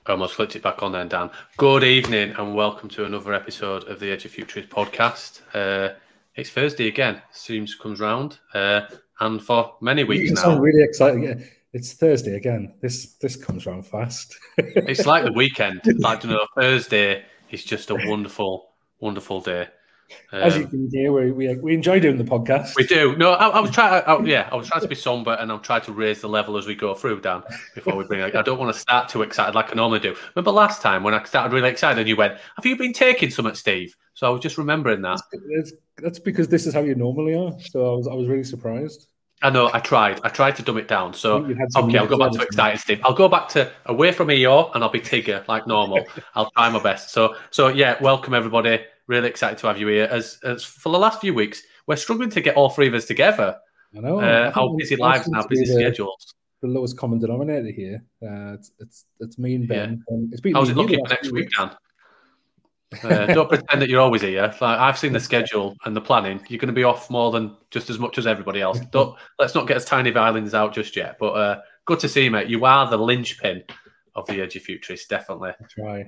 I almost flipped it back on then, Dan. Good evening and welcome to another episode of the Edge of Futurist podcast. It's Thursday again, seems comes round, and for many weeks now. I'm really excited. Yeah, it's Thursday again. This comes round fast. It's like the weekend. Like, Thursday is just a wonderful, wonderful day. As you can hear, we enjoy doing the podcast. We do. No, I was trying. I was trying to be somber, and I'll try to raise the level as we go through, Dan. Before we bring, I don't want to start too excited like I normally do. Remember last time when I started really excited, and you went, "Have you been taking something, Steve?" So I was just remembering that. That's because this is how you normally are. So I was really surprised. I know. I tried to dumb it down. So okay, I'll go back to excited, Steve. I'll go back to away from Eeyore, and I'll be Tigger like normal. I'll try my best. So yeah, welcome everybody. Really excited to have you here. As for the last few weeks, we're struggling to get all three of us together. I know. How busy lives and how busy schedules. The lowest common denominator here. It's me and Ben. Yeah. It's been. How's it looking for next week, Dan? Don't pretend that you're always here. Like, I've seen the schedule and the planning. You're going to be off more than just as much as everybody else. Let's not get as tiny violins out just yet. But good to see you, mate. You are the linchpin of the Edge of Futurist, definitely. I try.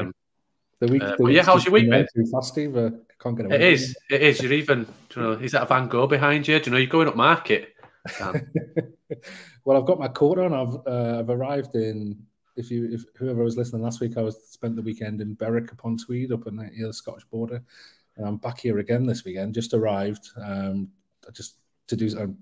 Yeah, how's your week been? Too fast, Steve. Can't get away. It is. You're even. Is that a Van Gogh behind you? Do you know you're going up market? Well, I've got my coat on. I've arrived in. If whoever was listening last week, I spent the weekend in Berwick upon Tweed, up on the Scottish border, and I'm back here again this weekend. Just arrived. Just to do doing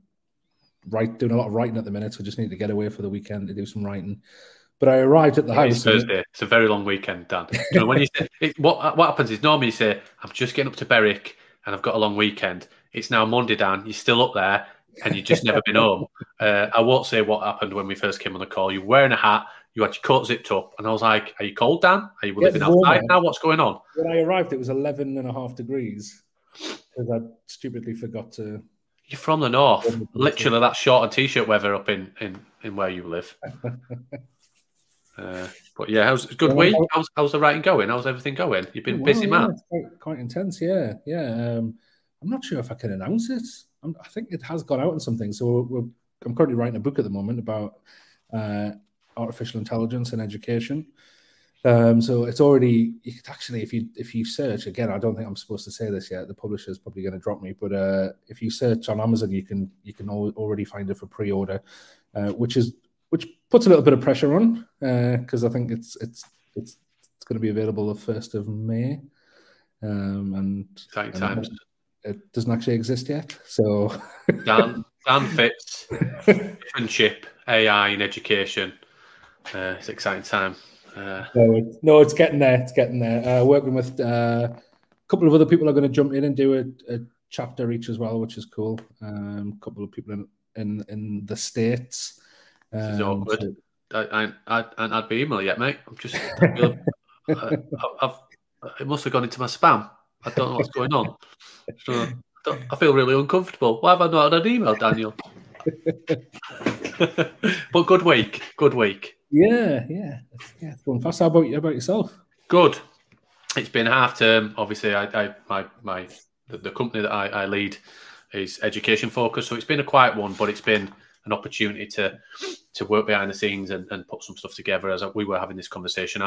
a lot of writing at the minute, so just need to get away for the weekend to do some writing. But I arrived at the house. It's Thursday. It's a very long weekend, Dan. When you say what happens is normally you say, "I'm just getting up to Berwick and I've got a long weekend." It's now Monday, Dan. You're still up there and you've just never been home. I won't say what happened when we first came on the call. You're wearing a hat. You had your coat zipped up, and I was like, "Are you cold, Dan? Are you living outside now? What's going on?" When I arrived, it was 11.5 degrees because I stupidly forgot to. You're from the north. Literally, that short and t-shirt weather up in where you live. But yeah, how's good week? How's the writing going? How's everything going? You've been busy, man. It's quite intense, yeah. I'm not sure if I can announce it. I think it has gone out in something. So I'm currently writing a book at the moment about artificial intelligence and education. So it's already actually, if you search again, I don't think I'm supposed to say this yet. The publisher's probably going to drop me, but if you search on Amazon, you can already find it for pre-order, which puts a little bit of pressure on because I think it's going to be available the 1st of May, and times. It doesn't actually exist yet. So Dan Fitz, friendship, AI in education. It's an exciting time. No, it's getting there. It's getting there. Working with a couple of other people are going to jump in and do a chapter each as well, which is cool. A couple of people in the States. This is awkward. I'd be email yet, mate. I'm just. It must have gone into my spam. I don't know what's going on. So I feel really uncomfortable. Why have I not had an email, Daniel? But good week. Yeah. It's going fast. How about yourself? Good. It's been half term. Obviously, the company that I lead is education focused, so it's been a quiet one, but it's been an opportunity to work behind the scenes and put some stuff together. As we were having this conversation,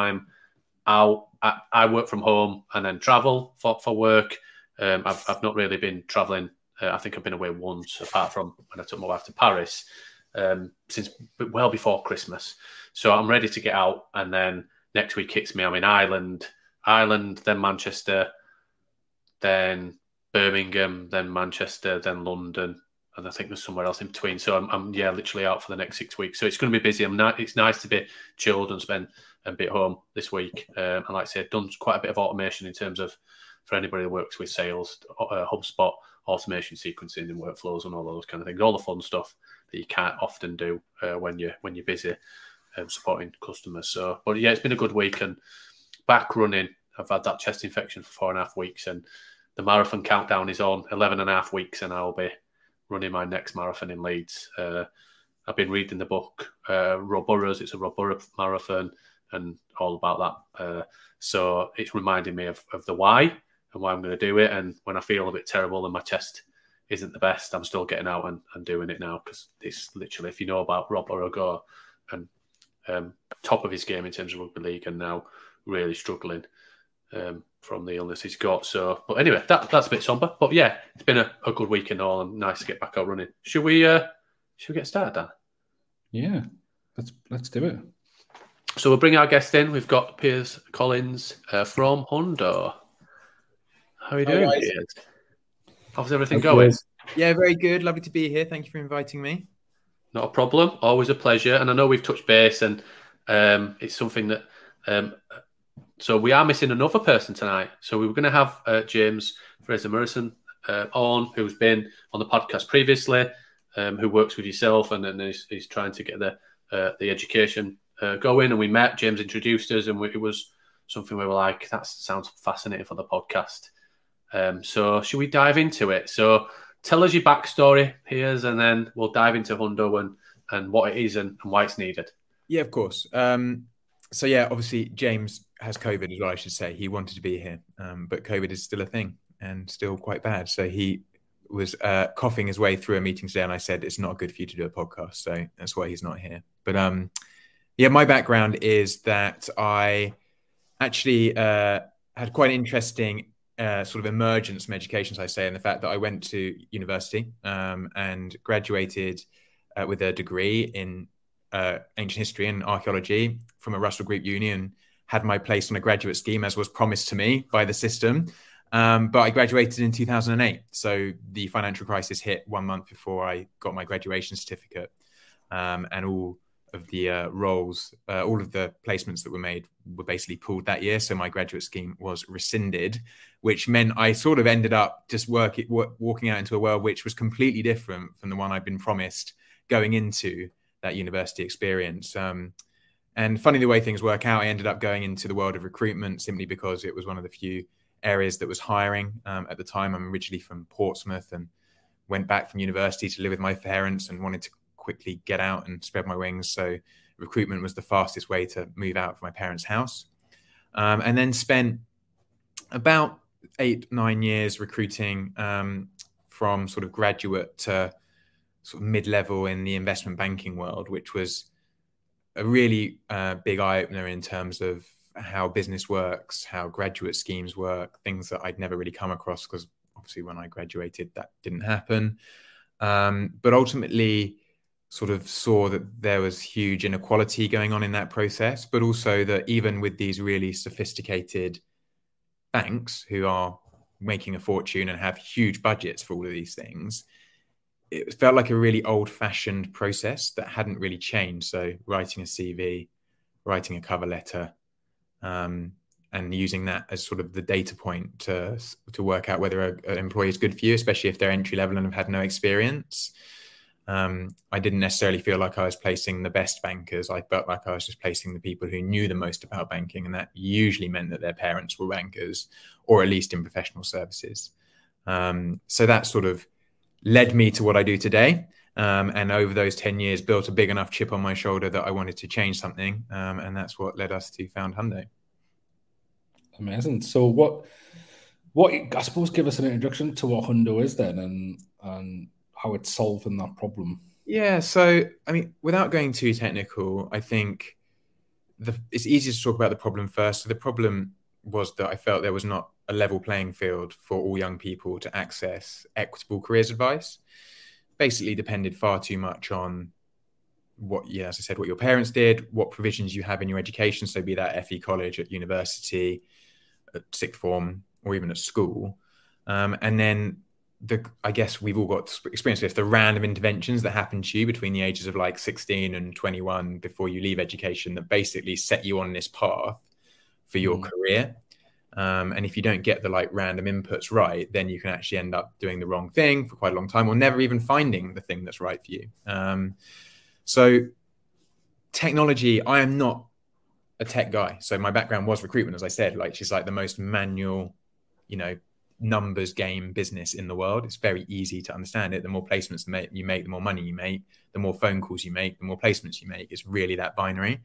I work from home and then travel for work. I've not really been traveling. I think I've been away once, apart from when I took my wife to Paris, since well before Christmas. So I'm ready to get out, and then next week hits me. I'm in Ireland, then Manchester, then Birmingham, then Manchester, then London, and I think there's somewhere else in between. So I'm literally out for the next 6 weeks. So it's going to be busy. It's nice to be chilled and spend a bit home this week. And like I said, done quite a bit of automation in terms of, for anybody that works with sales, HubSpot, automation sequencing and workflows and all those kind of things, all the fun stuff that you can't often do when you're busy supporting customers. So, but yeah, it's been a good week and back running. I've had that chest infection for 4.5 weeks, and the marathon countdown is on 11.5 weeks, and I'll be running my next marathon in Leeds. I've been reading the book Rob Burrows. It's a Rob Burrows marathon and all about that. So it's reminding me of the why and why I'm going to do it. And when I feel a bit terrible and my chest isn't the best, I'm still getting out and doing it now, because it's literally, if you know about Rob Burrows and top of his game in terms of rugby league, and now really struggling from the illness he's got. So, but anyway, that's a bit somber. But yeah, it's been a good week and all, and nice to get back out running. Should we get started, Dan? Yeah, let's do it. So we'll bring our guest in. We've got Piers Collins from Hundo. How are you doing, Piers? How's everything going? Yeah, very good. Lovely to be here. Thank you for inviting me. Not a problem. Always a pleasure. And I know we've touched base, and it's something that. So we are missing another person tonight. So we were going to have James Fraser-Murison on, who's been on the podcast previously, who works with yourself, and then he's trying to get the education going. And we met. James introduced us, and it was something we were like, that sounds fascinating for the podcast. So should we dive into it? So tell us your backstory, Piers, and then we'll dive into Hundo and what it is and why it's needed. Yeah, of course. So yeah, obviously James has COVID as well, I should say. He wanted to be here, but COVID is still a thing and still quite bad. So he was coughing his way through a meeting today, and I said, it's not good for you to do a podcast. So that's why he's not here. But yeah, my background is that I actually had quite an interesting sort of emergence from education, as I say, in the fact that I went to university and graduated with a degree in ancient history and archaeology from a Russell Group uni, and had my place on a graduate scheme as was promised to me by the system. But I graduated in 2008. So the financial crisis hit 1 month before I got my graduation certificate, and all of the roles, all of the placements that were made were basically pulled that year. So my graduate scheme was rescinded, which meant I sort of ended up just walking out into a world which was completely different from the one I'd been promised going into that university experience. And funny the way things work out, I ended up going into the world of recruitment simply because it was one of the few areas that was hiring at the time. I'm originally from Portsmouth and went back from university to live with my parents and wanted to quickly get out and spread my wings. So recruitment was the fastest way to move out of my parents' house. And then spent about 8-9 years recruiting from sort of graduate to sort of mid-level in the investment banking world, which was a really big eye-opener in terms of how business works, how graduate schemes work, things that I'd never really come across because obviously when I graduated that didn't happen. But ultimately sort of saw that there was huge inequality going on in that process, but also that even with these really sophisticated banks who are making a fortune and have huge budgets for all of these things, it felt like a really old-fashioned process that hadn't really changed. So writing a CV, writing a cover letter, and using that as sort of the data point to work out whether an employee is good for you, especially if they're entry level and have had no experience. I didn't necessarily feel like I was placing the best bankers. I felt like I was just placing the people who knew the most about banking, and that usually meant that their parents were bankers, or at least in professional services. So that sort of led me to what I do today. And over those 10 years, built a big enough chip on my shoulder that I wanted to change something. And that's what led us to found Hundo. Amazing. So what I suppose, give us an introduction to what Hundo is then, and how it's solving that problem. Yeah. So, I mean, without going too technical, I think it's easier to talk about the problem first. So the problem was that I felt there was not a level playing field for all young people to access equitable careers advice. Basically depended far too much on as I said, what your parents did, what provisions you have in your education. So be that FE college, at university, at sixth form, or even at school. And then I guess we've all got experience with the random interventions that happen to you between the ages of like 16 and 21 before you leave education that basically set you on this path for your career. And if you don't get the like random inputs right, then you can actually end up doing the wrong thing for quite a long time, or never even finding the thing that's right for you. So technology, I am not a tech guy. So my background was recruitment, as I said, like she's like the most manual, numbers game business in the world. It's very easy to understand it. The more placements you make, the more money you make, the more phone calls you make, the more placements you make. It's really that binary.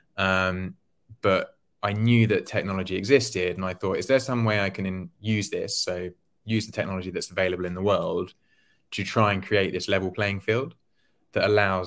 But I knew that technology existed, and I thought, is there some way I can use this? So use the technology that's available in the world to try and create this level playing field that allows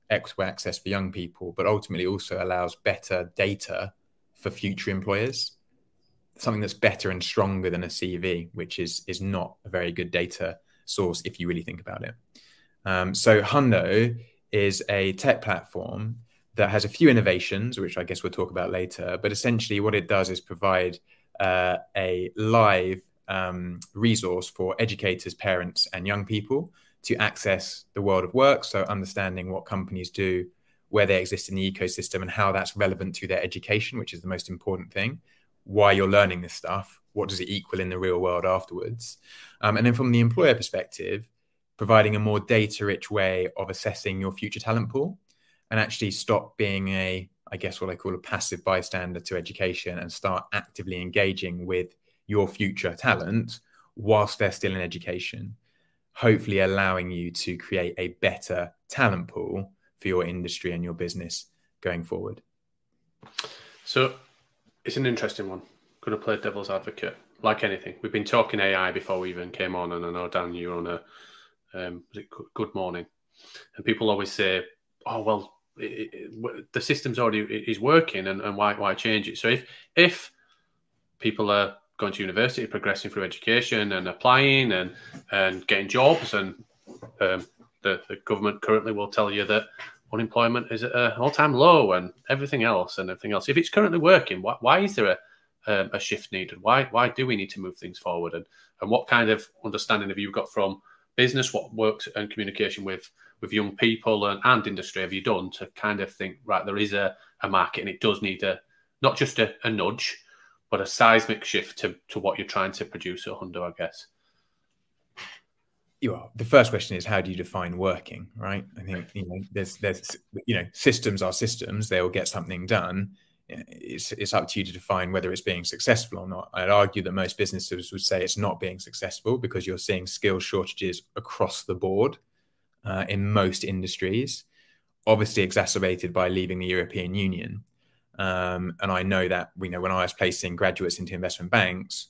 equitable access for young people, but ultimately also allows better data for future employers. Something that's better and stronger than a CV, which is not a very good data source if you really think about it. So Hundo is a tech platform that has a few innovations, which I guess we'll talk about later. But essentially what it does is provide a live resource for educators, parents, and young people to access the world of work. So understanding what companies do, where they exist in the ecosystem, and how that's relevant to their education, which is the most important thing. Why you're learning this stuff, what does it equal in the real world afterwards? And then from the employer perspective, providing a more data-rich way of assessing your future talent pool and actually stop being I guess what I call a passive bystander to education and start actively engaging with your future talent whilst they're still in education, hopefully allowing you to create a better talent pool for your industry and your business going forward. So it's an interesting one. Could have played devil's advocate, like anything. We've been talking AI before we even came on, and I know, Dan, you were on Good Morning, and people always say, "Oh, well, the system's already is working, and why change it?" So if people are going to university, progressing through education, and applying and getting jobs, and the government currently will tell you that unemployment is at an all-time low and everything else. If it's currently working, why is there a shift needed? Why do we need to move things forward? And what kind of understanding have you got from business, what works and communication with young people and industry have you done to kind of think, right, there is a market and it does need not just a nudge, but a seismic shift to what you're trying to produce at Hundo, I guess? The first question is, how do you define working, right? I think, there's systems are systems. They will get something done. It's up to you to define whether it's being successful or not. I'd argue that most businesses would say it's not being successful because you're seeing skill shortages across the board in most industries, obviously exacerbated by leaving the European Union. And I know that, when I was placing graduates into investment banks,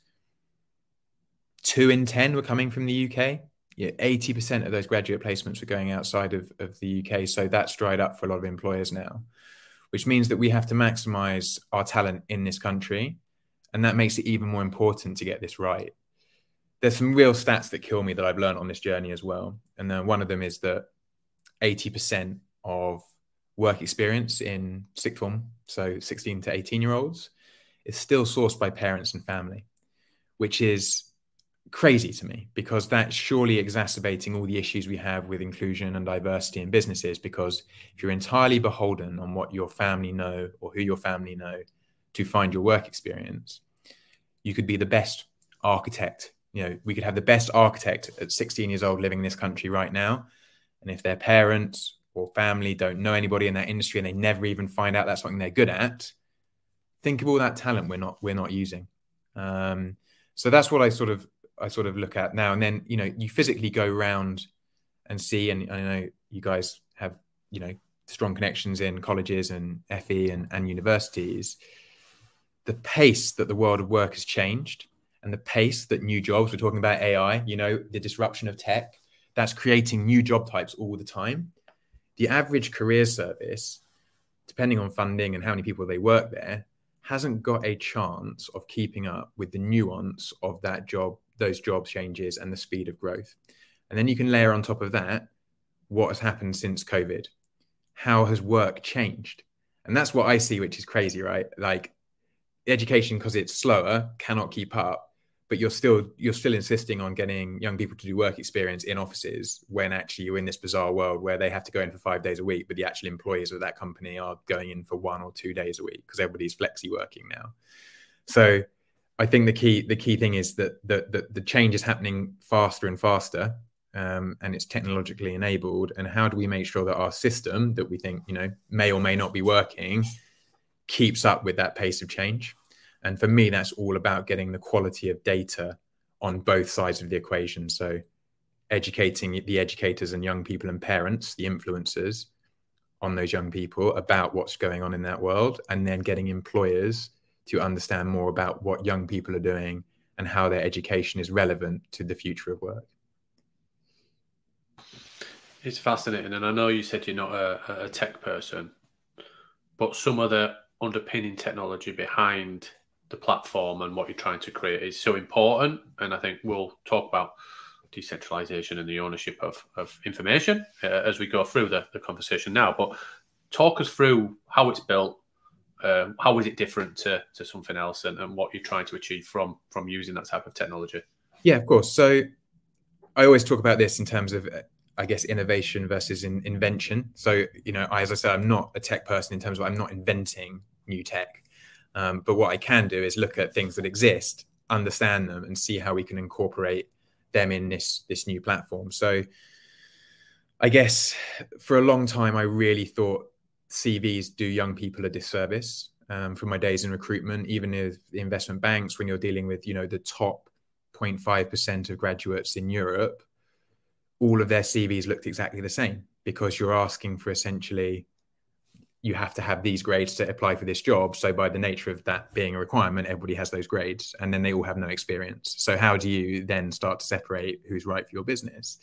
2 in 10 were coming from the UK. 80% of those graduate placements were going outside of the UK. So that's dried up for a lot of employers now, which means that we have to maximize our talent in this country. And that makes it even more important to get this right. There's some real stats that kill me that I've learned on this journey as well. And then one of them is that 80% of work experience in sixth form, so 16 to 18-year-olds, is still sourced by parents and family, which is crazy to me, because that's surely exacerbating all the issues we have with inclusion and diversity in businesses. Because if you're entirely beholden on what your family know or who your family know to find your work experience, you could be the best architect. We could have the best architect at 16 years old living in this country right now. And if their parents or family don't know anybody in that industry and they never even find out that's something they're good at, think of all that talent we're not using. So that's what I sort of look at now. And then, you physically go around and see, and I know you guys have, strong connections in colleges and FE and universities. The pace that the world of work has changed, and the pace that new jobs, we're talking about AI, the disruption of tech, that's creating new job types all the time. The average career service, depending on funding and how many people they work there, hasn't got a chance of keeping up with the nuance of those job changes and the speed of growth. And then you can layer on top of that what has happened since COVID. How has work changed? And that's what I see, which is crazy, right? Like, education, because it's slower, cannot keep up, but you're still insisting on getting young people to do work experience in offices when actually you're in this bizarre world where they have to go in for 5 days a week, but the actual employees of that company are going in for 1 or 2 days a week because everybody's flexi working now. So I think the key thing is that the change is happening faster and faster, and it's technologically enabled. And how do we make sure that our system that we think, may or may not be working keeps up with that pace of change? And for me, that's all about getting the quality of data on both sides of the equation. So educating the educators and young people and parents, the influencers on those young people about what's going on in that world, and then getting employers to understand more about what young people are doing and how their education is relevant to the future of work. It's fascinating, and I know you said you're not a tech person, but some of the underpinning technology behind the platform and what you're trying to create is so important. And I think we'll talk about decentralization and the ownership of information as we go through the conversation now. But talk us through how it's built. How is it different to something else, and what you're trying to achieve from using that type of technology? Yeah, of course. So I always talk about this in terms of, I guess, innovation versus invention. So, as I said, I'm not a tech person in terms of I'm not inventing new tech. But what I can do is look at things that exist, understand them, and see how we can incorporate them in this new platform. So I guess for a long time, I really thought CVs do young people a disservice. From my days in recruitment, even with the investment banks, when you're dealing with, the top 0.5% of graduates in Europe, all of their CVs looked exactly the same, because you're asking for essentially, you have to have these grades to apply for this job. So by the nature of that being a requirement, everybody has those grades, and then they all have no experience. So how do you then start to separate who's right for your business?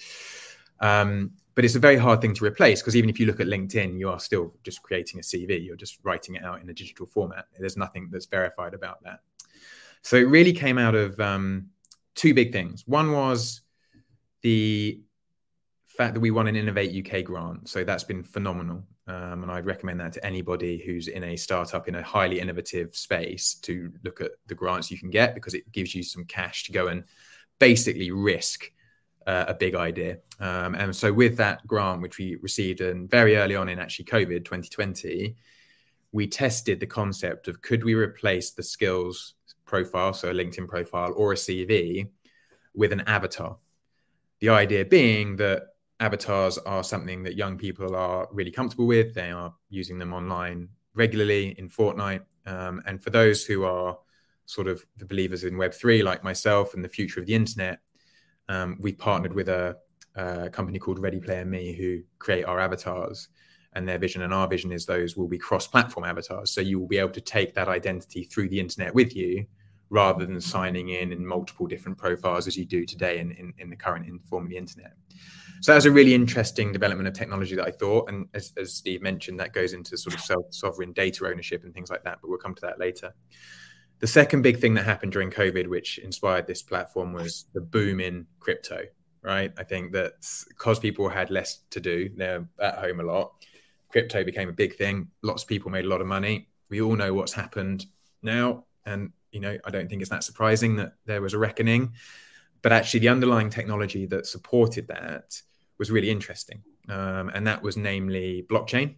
But it's a very hard thing to replace, because even if you look at LinkedIn, you are still just creating a CV. You're just writing it out in a digital format. There's nothing that's verified about that. So it really came out of two big things. One was the fact that we won an Innovate UK grant. So that's been phenomenal. And I'd recommend that to anybody who's in a startup in a highly innovative space, to look at the grants you can get, because it gives you some cash to go and basically risk a big idea. And so with that grant, which we received very early on in actually COVID 2020, we tested the concept of, could we replace the skills profile, so a LinkedIn profile or a CV, with an avatar? The idea being that avatars are something that young people are really comfortable with. They are using them online regularly in Fortnite. And for those who are sort of the believers in Web3, like myself, and the future of the internet, we've partnered with a company called Ready Player Me, who create our avatars. And their vision and our vision is those will be cross-platform avatars. So you will be able to take that identity through the internet with you, rather than signing in multiple different profiles as you do today in the current form of the internet. So that was a really interesting development of technology that I thought. And as Steve mentioned, that goes into sort of self-sovereign data ownership and things like that, but we'll come to that later. The second big thing that happened during COVID, which inspired this platform, was the boom in crypto, right? I think that because people had less to do, they're at home a lot, crypto became a big thing. Lots of people made a lot of money. We all know what's happened now. And, I don't think it's that surprising that there was a reckoning. But actually, the underlying technology that supported that was really interesting. And that was namely blockchain.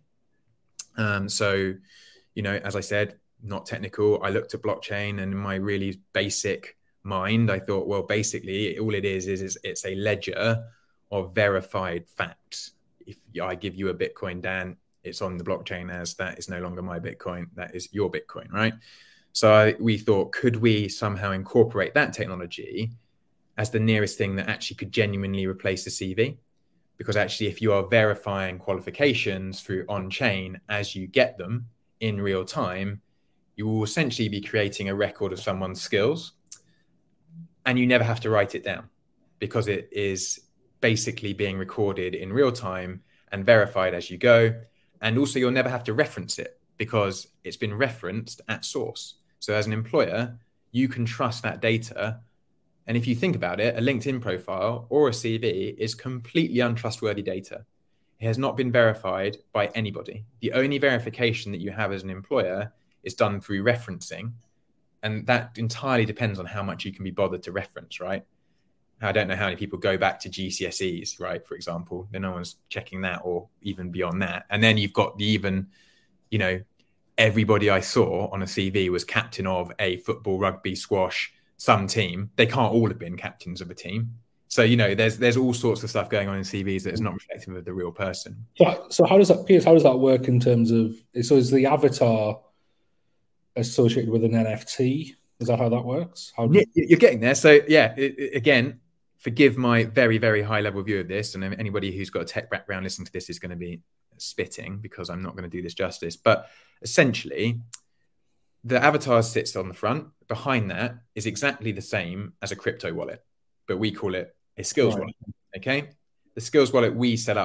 So, as I said, not technical. I looked at blockchain, and in my really basic mind, I thought, well, basically, all it is it's a ledger of verified facts. If I give you a Bitcoin, Dan, it's on the blockchain as that is no longer my Bitcoin. That is your Bitcoin, right? So we thought, could we somehow incorporate that technology as the nearest thing that actually could genuinely replace the CV? Because actually, if you are verifying qualifications through on-chain as you get them in real time, you will essentially be creating a record of someone's skills, and you never have to write it down, because it is basically being recorded in real time and verified as you go. And also, you'll never have to reference it, because it's been referenced at source. So as an employer, you can trust that data. And if you think about it, a LinkedIn profile or a CV is completely untrustworthy data. It has not been verified by anybody. The only verification that you have as an employer is done through referencing. And that entirely depends on how much you can be bothered to reference, right? I don't know how many people go back to GCSEs, right? For example, no one's checking that, or even beyond that. And then you've got the even, everybody I saw on a CV was captain of a football, rugby, squash, some team. They can't all have been captains of a team. So, there's all sorts of stuff going on in CVs that is not reflective of the real person. So how does that, Piers, how does that work in terms of, so is the avatar associated with an NFT? Is that how that works? You're getting there. So yeah, again, forgive my very, very high level view of this. And anybody who's got a tech background listening to this is going to be spitting, because I'm not going to do this justice. But essentially, the avatar sits on the front. Behind that is exactly the same as a crypto wallet, but we call it a skills wallet. Okay. The skills wallet we set up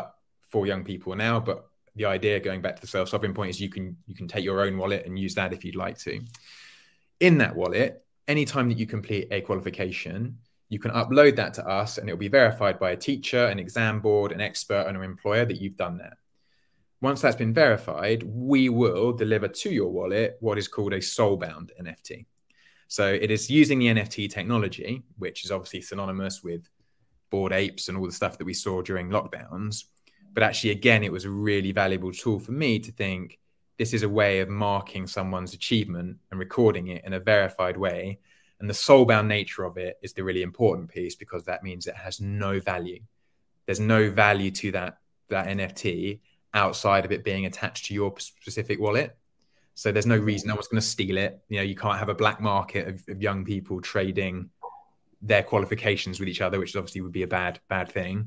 for young people now, but the idea, going back to the self-sovereign point, is you can take your own wallet and use that if you'd like to. In that wallet, anytime that you complete a qualification, you can upload that to us and it'll be verified by a teacher, an exam board, an expert, and an employer that you've done that. Once that's been verified, we will deliver to your wallet what is called a soul-bound NFT. So it is using the NFT technology, which is obviously synonymous with Bored Apes and all the stuff that we saw during lockdowns. But actually, again, it was a really valuable tool for me to think this is a way of marking someone's achievement and recording it in a verified way. And the soul-bound nature of it is the really important piece, because that means it has no value. There's no value to that NFT outside of it being attached to your specific wallet. So there's no reason no one's going to steal it. You know, you can't have a black market of young people trading their qualifications with each other, which obviously would be a bad thing.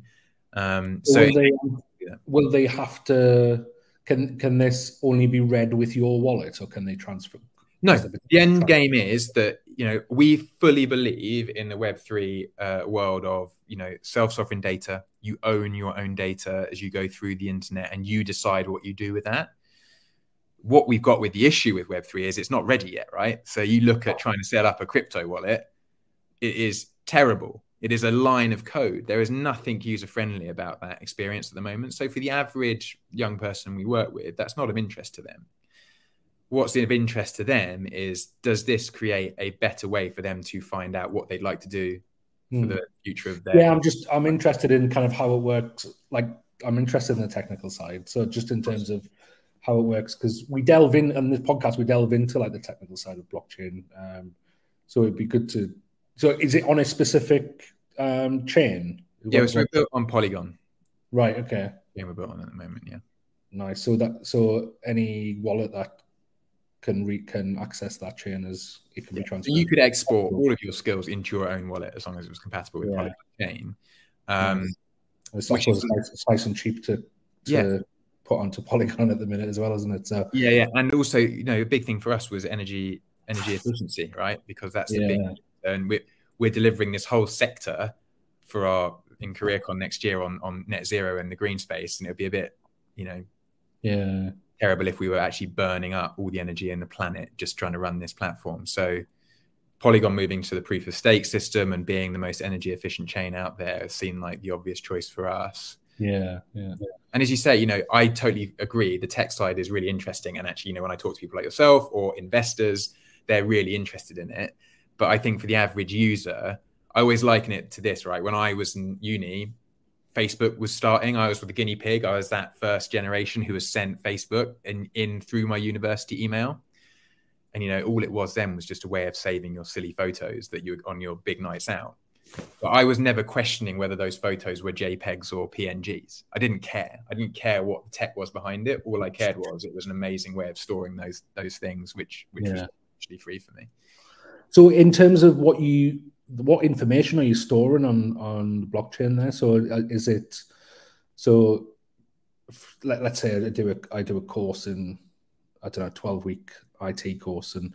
Will they have to? Can this only be read with your wallet, or can they transfer? No, the end game is that, you know, we fully believe in the Web3 world of, you know, self-sovereign data. You own your own data as you go through the internet, and you decide what you do with that. What we've got with the issue with Web3 is it's not ready yet, right? So you look at trying to set up a crypto wallet, it is terrible. It is a line of code. There is nothing user-friendly about that experience at the moment. So for the average young person we work with, that's not of interest to them. What's of interest to them is, does this create a better way for them to find out what they'd like to do for the future of their... Yeah, I'm interested in kind of how it works. Like, I'm interested in the technical side. So just in terms of how it works, because we delve in on this podcast, we delve into like the technical side of blockchain. So it'd be good to... So is it on a specific chain? Yeah, so we're built on Polygon. Right, okay. Yeah, we're built on at the moment, yeah. Nice. So any wallet that can access that chain, as it can be transferred. You could export all of your skills into your own wallet as long as it was compatible with Polygon chain. It's nice and cheap to put onto Polygon at the minute as well, isn't it? So yeah. And also, you know, a big thing for us was energy efficiency, right? Because that's the big, and we're delivering this whole sector in CareerCon next year on net zero and the green space, and it'll be a bit, you know, terrible if we were actually burning up all the energy in the planet just trying to run this platform. So Polygon moving to the proof of stake system and being the most energy efficient chain out there seemed like the obvious choice for us. Yeah. And as you say, you know, I totally agree. The tech side is really interesting. And actually, you know, when I talk to people like yourself or investors, they're really interested in it. But I think for the average user, I always liken it to this, right? When I was in uni, Facebook was starting. I was with the guinea pig. I was that first generation who was sent Facebook in through my university email. And, you know, all it was then was just a way of saving your silly photos that you on your big nights out. But I was never questioning whether those photos were JPEGs or PNGs. I didn't care. I didn't care what the tech was behind it. All I cared was it was an amazing way of storing those things, which was actually free for me. So in terms of what information are you storing on the blockchain there? So is it, so let's say I do a course in, I don't know, 12-week IT course, and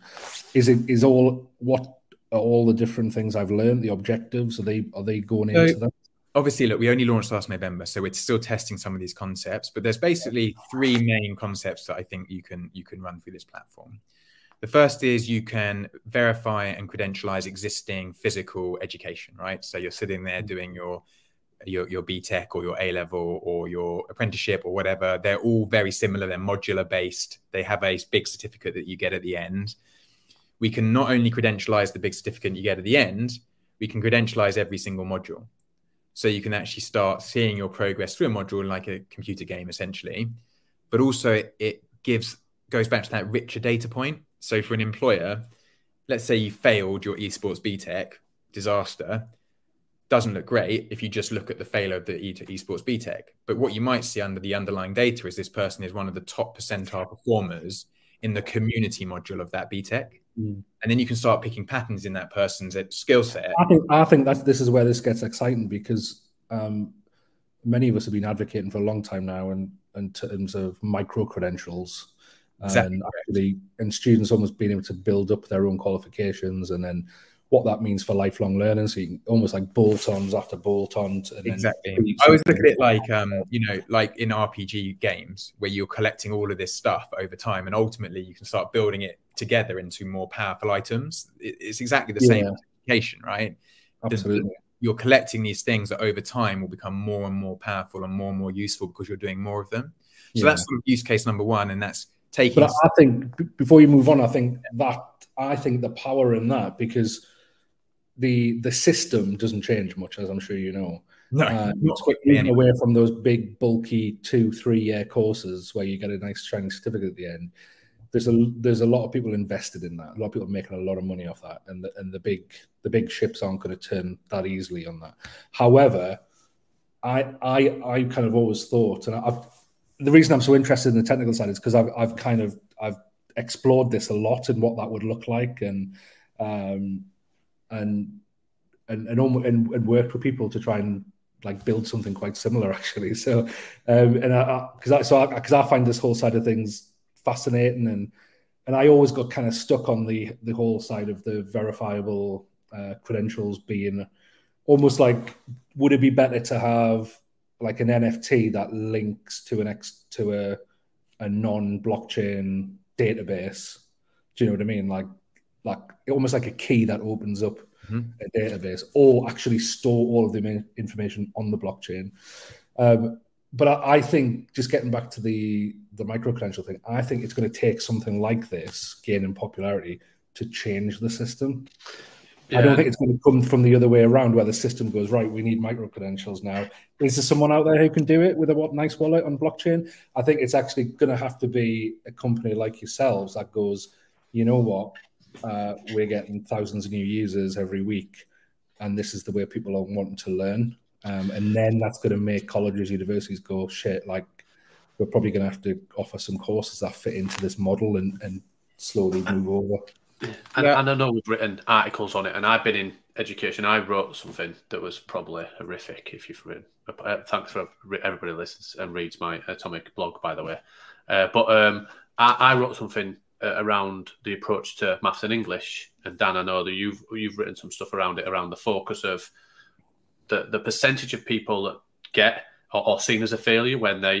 what are all the different things I've learned, the objectives, are they going into that? Obviously, look, we only launched last November, so we're still testing some of these concepts, but there's basically 3 main concepts that I think you can run through this platform. The first is you can verify and credentialize existing physical education, right? So you're sitting there doing your BTEC or your A-level or your apprenticeship or whatever. They're all very similar. They're modular based. They have a big certificate that you get at the end. We can not only credentialize the big certificate you get at the end, we can credentialize every single module. So you can actually start seeing your progress through a module like a computer game, essentially. But also it goes back to that richer data point. So for an employer, let's say you failed your esports BTEC, disaster, doesn't look great if you just look at the failure of the esports BTEC. But what you might see under the underlying data is this person is one of the top percentile performers in the community module of that BTEC. And then you can start picking patterns in that person's skill set. I think this is where this gets exciting, because many of us have been advocating for a long time now in terms of micro credentials. Exactly. And students almost being able to build up their own qualifications and then what that means for lifelong learning. So you can almost like bolt-ons after bolt-ons. And exactly. I always look at it like, like in RPG games where you're collecting all of this stuff over time, and ultimately you can start building it together into more powerful items. It's exactly the same as education, right? Absolutely. You're collecting these things that over time will become more and more powerful and more useful because you're doing more of them. So that's use case number one, and that's taking. But I think before you move on, I think the power in that, because the system doesn't change much, as I'm sure you know. No, moving away from those big, bulky 2-3 year courses where you get a nice training certificate at the end. There's a lot of people invested in that. A lot of people making a lot of money off that, and the big ships aren't going to turn that easily on that. However, I kind of always thought, and the reason I'm so interested in the technical side is because I've explored this a lot and what that would look like, and worked with people to try and like build something quite similar, actually. So, because I find this whole side of things fascinating, and I always got kind of stuck on the whole side of the verifiable credentials being almost like, would it be better to have like an NFT that links to a non-blockchain database? Do you know what I mean? Like almost like a key that opens up a database, or actually store all of the information on the blockchain. But I think, just getting back to the micro-credential thing, I think it's going to take something like this gaining popularity to change the system. Yeah. I don't think it's going to come from the other way around, where the system goes, right, we need micro-credentials now. Is there someone out there who can do it with a nice wallet on blockchain? I think it's actually going to have to be a company like yourselves that goes, you know what, we're getting thousands of new users every week, and this is the way people are wanting to learn. And then that's going to make colleges, universities go, shit, like, we're probably going to have to offer some courses that fit into this model and slowly move over. And I know we've written articles on it, and I've been in education. I wrote something that was probably horrific. If you've written, thanks for everybody listens and reads my Atomic blog, by the way. But I wrote something around the approach to maths and English. And Dan, I know that you've written some stuff around it, around the focus of the percentage of people that get or seen as a failure when they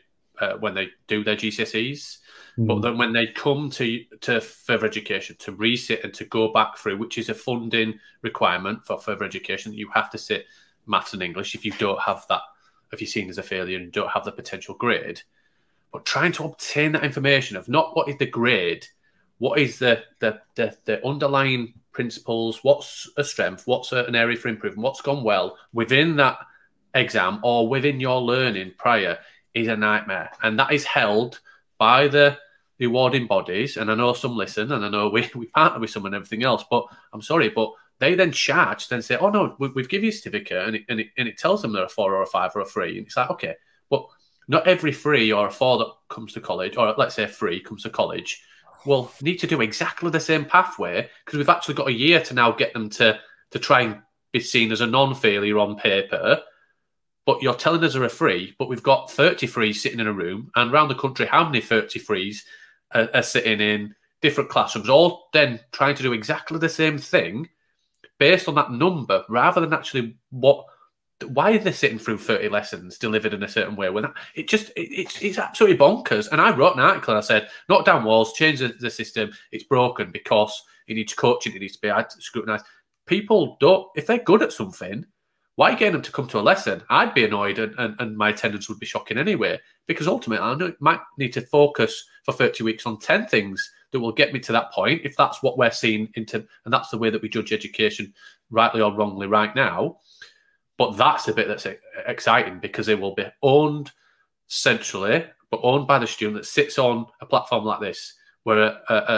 do their GCSEs. But then when they come to further education, to resit and to go back through, which is a funding requirement for further education, you have to sit maths and English. If you don't have that, if you're seen as a failure and don't have the potential grade, but trying to obtain that information of not what is the grade, what is the underlying principles, what's a strength, what's an area for improvement, what's gone well within that exam or within your learning prior, is a nightmare. And that is held by the awarding bodies, and I know some listen, and I know we partner with some and everything else, but I'm sorry, but they then charge, then say, oh no, we've given you a certificate, and it tells them they're a 4 or a 5 or a 3, and it's like, okay, but not every 3 or a 4 that comes to college, or let's say 3 comes to college, will need to do exactly the same pathway, because we've actually got a year to now get them to try and be seen as a non-failure on paper. But you're telling us they're a 3, but we've got 33 sitting in a room, and around the country, how many 33s are sitting in different classrooms, all then trying to do exactly the same thing based on that number, rather than actually why are they sitting through 30 lessons delivered in a certain way? When it's absolutely bonkers. And I wrote an article and I said, knock down walls, change the system. It's broken because it needs coaching, it needs to be scrutinised. People don't, if they're good at something, why getting them to come to a lesson? I'd be annoyed, and my attendance would be shocking anyway, because ultimately I might need to focus for 30 weeks on 10 things that will get me to that point, if that's what we're seeing and that's the way that we judge education, rightly or wrongly, right now. But that's the bit that's exciting, because it will be owned centrally, but owned by the student that sits on a platform like this, where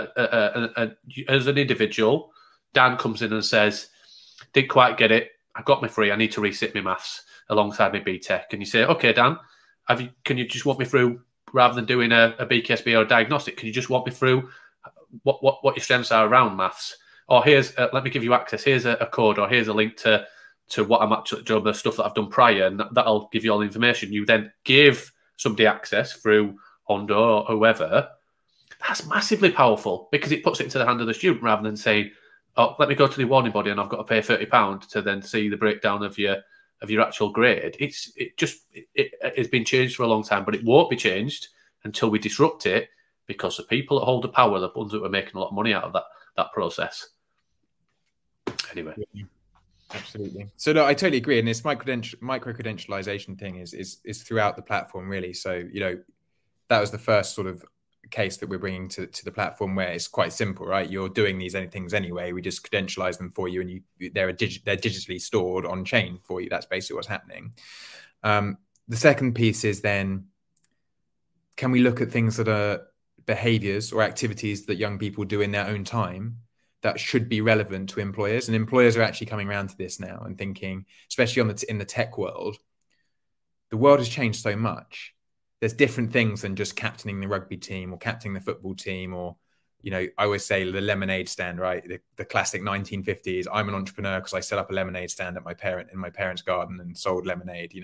as an individual, Dan comes in and says, didn't quite get it, I've got my 3, I need to resit my maths alongside my BTEC. And you say, okay, Dan, can you just walk me through, rather than doing a BKSB or a diagnostic, can you just walk me through what your strengths are around maths? Or here's, let me give you access, here's a code, or here's a link to what I'm actually doing, the stuff that I've done prior, and that'll give you all the information. You then give somebody access through Hondo or whoever. That's massively powerful, because it puts it into the hand of the student, rather than saying, oh, let me go to the awarding body and I've got to pay £30 to then see the breakdown of your actual grade. It has been changed for a long time, but it won't be changed until we disrupt it, because the people that hold the power are the ones that are making a lot of money out of that process. Anyway. Absolutely. So no, I totally agree. And this micro-credentialization thing is throughout the platform, really. So, that was the first sort of case that we're bringing to the platform, where it's quite simple, right? You're doing these things anyway. We just credentialize them for you, and they're digitally stored on chain for you. That's basically what's happening. The second piece is then, can we look at things that are behaviors or activities that young people do in their own time that should be relevant to employers? And employers are actually coming around to this now and thinking, especially in the tech world, the world has changed so much. There's different things than just captaining the rugby team or captaining the football team, or, I always say the lemonade stand, right? The classic 1950s. I'm an entrepreneur because I set up a lemonade stand in my parents' garden and sold lemonade.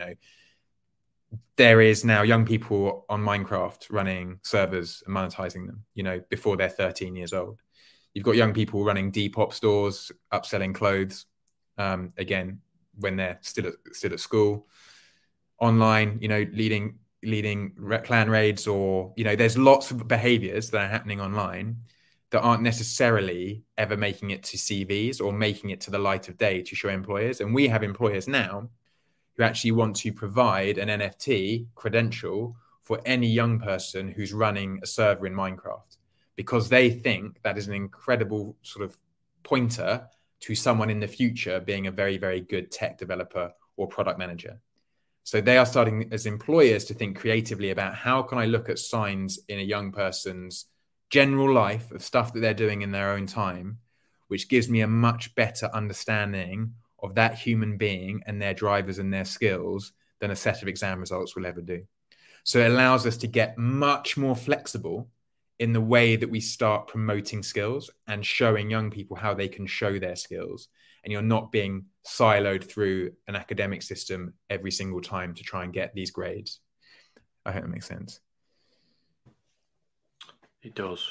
There is now young people on Minecraft running servers and monetizing them, before they're 13 years old. You've got young people running Depop stores, upselling clothes, again, when they're still at school, online, leading clan raids, or, there's lots of behaviors that are happening online that aren't necessarily ever making it to CVs or making it to the light of day to show employers. And we have employers now who actually want to provide an NFT credential for any young person who's running a server in Minecraft, because they think that is an incredible sort of pointer to someone in the future being a very, very good tech developer or product manager. So they are starting as employers to think creatively about, how can I look at signs in a young person's general life of stuff that they're doing in their own time, which gives me a much better understanding of that human being and their drivers and their skills than a set of exam results will ever do. So it allows us to get much more flexible in the way that we start promoting skills and showing young people how they can show their skills. And you're not being siloed through an academic system every single time to try and get these grades. I hope that makes sense. It does.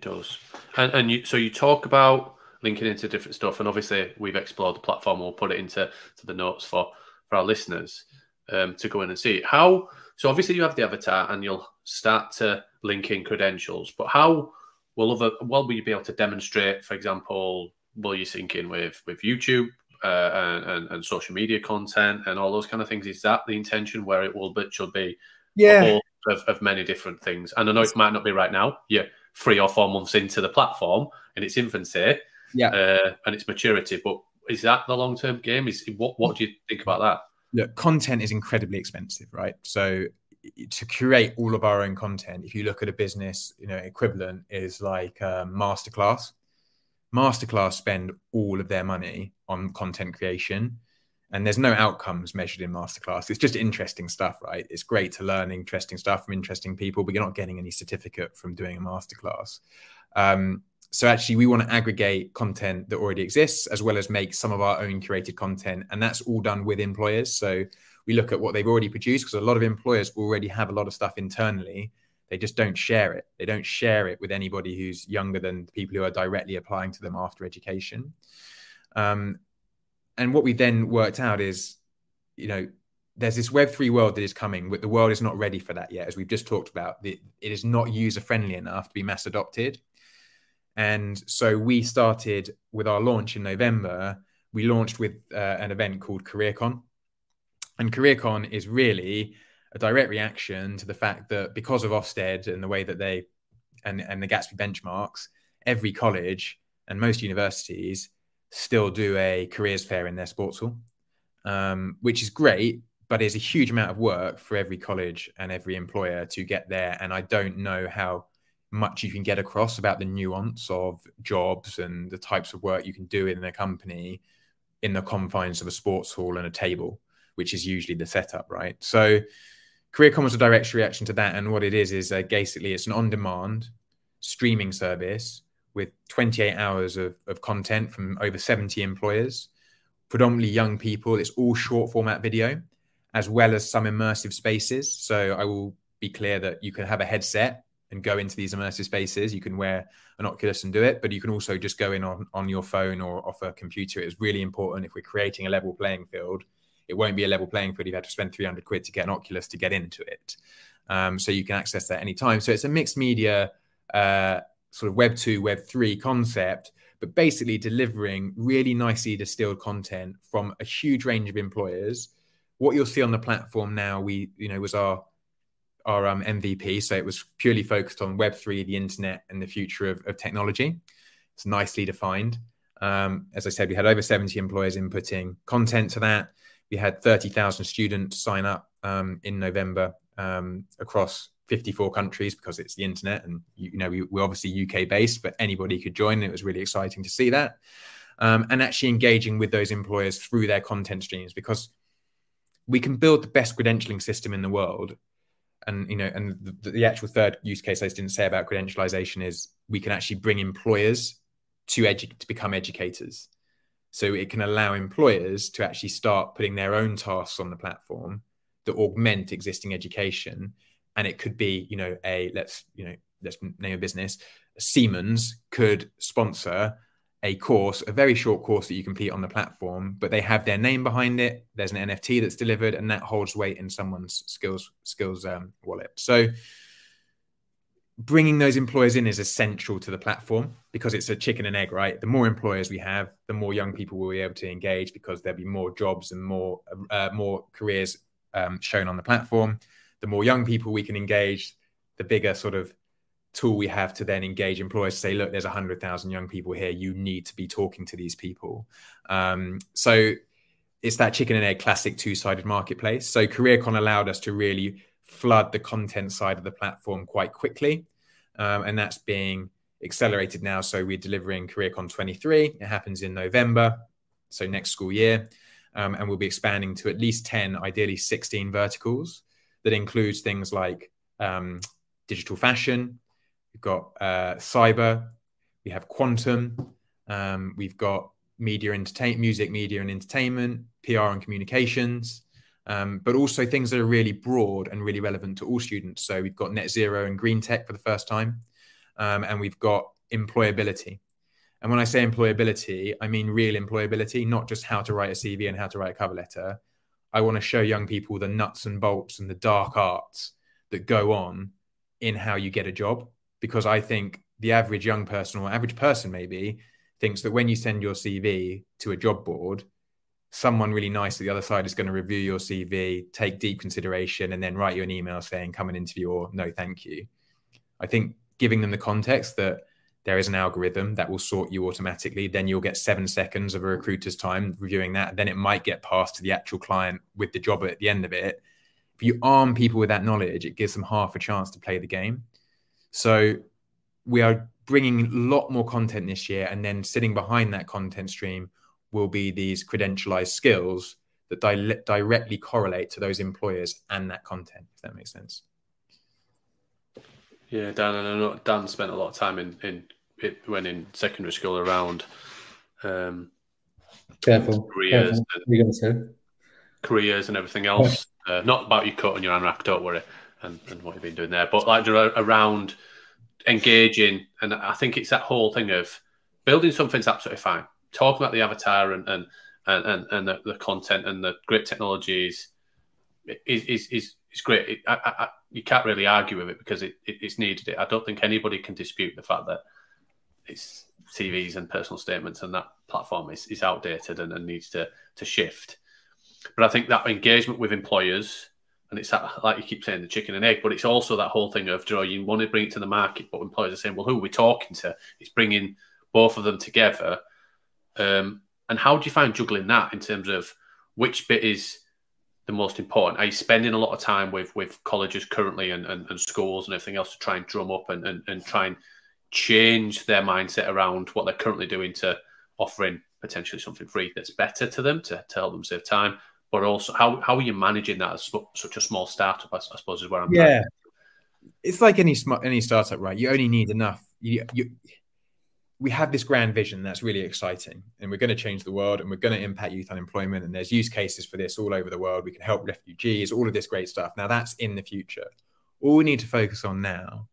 And so you talk about linking into different stuff, and obviously we've explored the platform. We'll put it into the notes for our listeners to go in and see it. So obviously you have the avatar and you'll start to link in credentials, but how will you be able to demonstrate, for example, will you sync in with YouTube and social media content and all those kind of things? Is that the intention, where it should be a whole of many different things? And I know it might not be right now. You're 3 or 4 months into the platform in its infancy, and its maturity, but is that the long-term game? What do you think about that? Look, content is incredibly expensive, right? So to curate all of our own content, if you look at a business, equivalent is like Masterclass. Masterclass spend all of their money on content creation, and there's no outcomes measured in Masterclass. It's just interesting stuff, right? It's great to learn interesting stuff from interesting people, but you're not getting any certificate from doing a Masterclass. So actually, we want to aggregate content that already exists, as well as make some of our own curated content. And that's all done with employers. So we look at what they've already produced, because a lot of employers already have a lot of stuff internally. They just don't share it. They don't share it with anybody who's younger than the people who are directly applying to them after education. And what we then worked out is, there's this Web3 world that is coming, but the world is not ready for that yet. As we've just talked about, it is not user-friendly enough to be mass adopted. And so we started with our launch in November. We launched with an event called CareerCon. And CareerCon is really a direct reaction to the fact that because of Ofsted and the way that they and the Gatsby benchmarks, every college and most universities still do a careers fair in their sports hall, which is great, but is a huge amount of work for every college and every employer to get there. And I don't know how much you can get across about the nuance of jobs and the types of work you can do in a company in the confines of a sports hall and a table, which is usually the setup, right? So CareerCon was a direct reaction to that. And what it is basically it's an on-demand streaming service with 28 hours of content from over 70 employers, predominantly young people. It's all short format video, as well as some immersive spaces. So I will be clear that you can have a headset and go into these immersive spaces. You can wear an Oculus and do it, but you can also just go in on your phone or off a computer. It's really important if we're creating a level playing field. It won't be a level playing field if you have to spend 300 quid to get an Oculus to get into it. So you can access that anytime. So it's a mixed media sort of Web 2, Web 3 concept, but basically delivering really nicely distilled content from a huge range of employers. What you'll see on the platform now, was our MVP. So it was purely focused on Web 3, the internet, and the future of technology. It's nicely defined. As I said, we had over 70 employers inputting content to that. We had 30,000 students sign up in November across 54 countries, because it's the internet, and we're obviously UK based, but anybody could join. It was really exciting to see that, and actually engaging with those employers through their content streams, because we can build the best credentialing system in the world. And the actual third use case I didn't say about credentialization is we can actually bring employers to become educators. So it can allow employers to actually start putting their own tasks on the platform that augment existing education. And it could be, let's name a business. Siemens could sponsor a course, a very short course that you complete on the platform, but they have their name behind it. There's an NFT that's delivered, and that holds weight in someone's skills wallet. So bringing those employers in is essential to the platform, because it's a chicken and egg, right? The more employers we have, the more young people will be able to engage, because there'll be more jobs and more careers shown on the platform. The more young people we can engage, the bigger sort of tool we have to then engage employers to say, look, there's 100,000 young people here. You need to be talking to these people. So it's that chicken and egg classic two-sided marketplace. So CareerCon allowed us to really flood the content side of the platform quite quickly. And that's being accelerated now. So we're delivering CareerCon 23. It happens in November, so next school year. And we'll be expanding to at least 10, ideally 16 verticals. That includes things like digital fashion. We've got cyber. We have quantum. We've got music, media and entertainment, PR and communications, but also things that are really broad and really relevant to all students. So we've got net zero and green tech for the first time. And we've got employability. And when I say employability, I mean real employability, not just how to write a CV and how to write a cover letter. I want to show young people the nuts and bolts and the dark arts that go on in how you get a job. Because I think the average young person, or average person maybe, thinks that when you send your CV to a job board, someone really nice at the other side is going to review your CV, take deep consideration, and then write you an email saying, come and interview, or no, thank you. I think giving them the context that there is an algorithm that will sort you automatically, then you'll get 7 seconds of a recruiter's time reviewing that. Then it might get passed to the actual client with the job at the end of it. If you arm people with that knowledge, it gives them half a chance to play the game. So we are bringing a lot more content this year, and then sitting behind that content stream will be these credentialized skills that directly correlate to those employers and that content, if that makes sense. Yeah, Dan, and I know Dan spent a lot of time when in secondary school around careers, careers and everything else. Not about your cut and your anorak, don't worry, and what you've been doing there, but like around engaging. And I think it's that whole thing of building something's absolutely fine. Talking about the avatar and the content and the great technologies is great. You can't really argue with it, because it's needed. I don't think anybody can dispute the fact that it's CVs and personal statements, and that platform is outdated and needs to shift. But I think that engagement with employers, and it's that, like you keep saying, the chicken and egg, but it's also that whole thing of, you want to bring it to the market, but employers are saying, well, who are we talking to? It's bringing both of them together. And how do you find juggling that in terms of which bit is the most important? Are you spending a lot of time with colleges currently and schools and everything else to try and drum up and try and change their mindset around what they're currently doing to offering potentially something free that's better to them to help them save time? But also, how are you managing that as such a small startup, I suppose, is where I'm at. It's like any startup, right? You only need enough. We have this grand vision that's really exciting, and we're going to change the world, and we're going to impact youth unemployment, and there's use cases for this all over the world. We can help refugees, all of this great stuff. Now, that's in the future. All we need to focus on now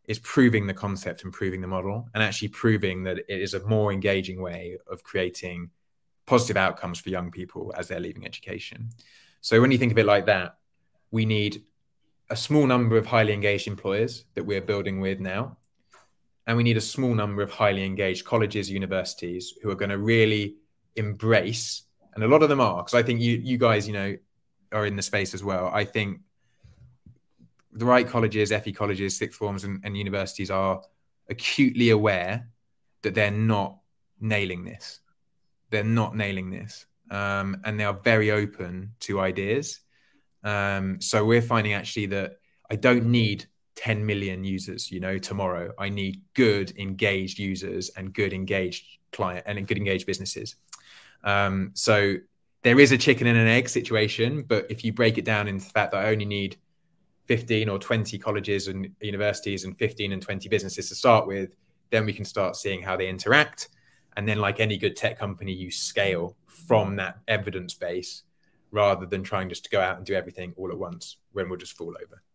is proving the concept and proving the model, and actually proving that it is a more engaging way of creating positive outcomes for young people as they're leaving education. So when you think of it like that, we need a small number of highly engaged employers that we're building with now. And we need a small number of highly engaged colleges, universities who are going to really embrace, and a lot of them are, because I think you guys, are in the space as well. I think the right colleges, FE colleges, sixth forms and universities are acutely aware that they're not nailing this. They're not nailing this. And they are very open to ideas. So we're finding actually that I don't need 10 million users, tomorrow. I need good engaged users and good engaged client and good engaged businesses. So there is a chicken and an egg situation, but if you break it down into the fact that I only need 15 or 20 colleges and universities and 15 and 20 businesses to start with, then we can start seeing how they interact. And then, like any good tech company, you scale from that evidence base rather than trying just to go out and do everything all at once when we'll just fall over.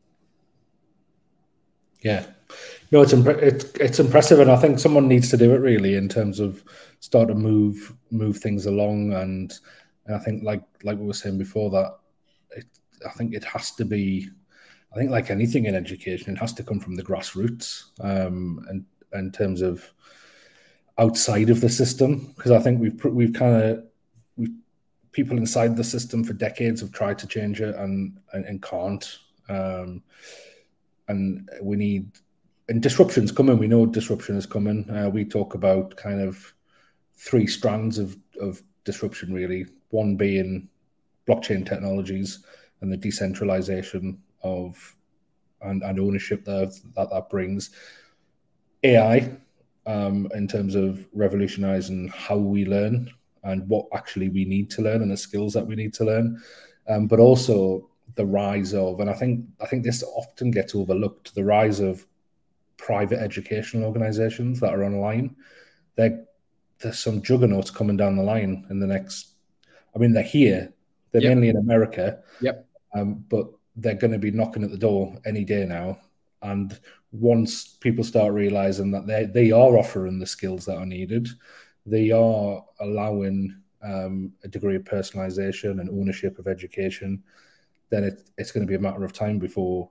Yeah, no, it's impressive, and I think someone needs to do it really in terms of start to move things along. And I think like we were saying before, that I think it has to be. I think like anything in education, it has to come from the grassroots, and in terms of outside of the system, because I think we've people inside the system for decades have tried to change it and can't. And we need, and disruption's coming. We know disruption is coming. We talk about kind of 3 strands of disruption, really. One being blockchain technologies and the decentralization of and ownership that brings. AI, in terms of revolutionizing how we learn and what actually we need to learn and the skills that we need to learn, but also the rise of, and I think this often gets overlooked, the rise of private educational organizations that are online. There's some juggernauts coming down the line in the next, they're here, they're mainly in America, but they're going to be knocking at the door any day now. And once people start realizing that they are offering the skills that are needed, they are allowing a degree of personalization and ownership of education, then it's going to be a matter of time before.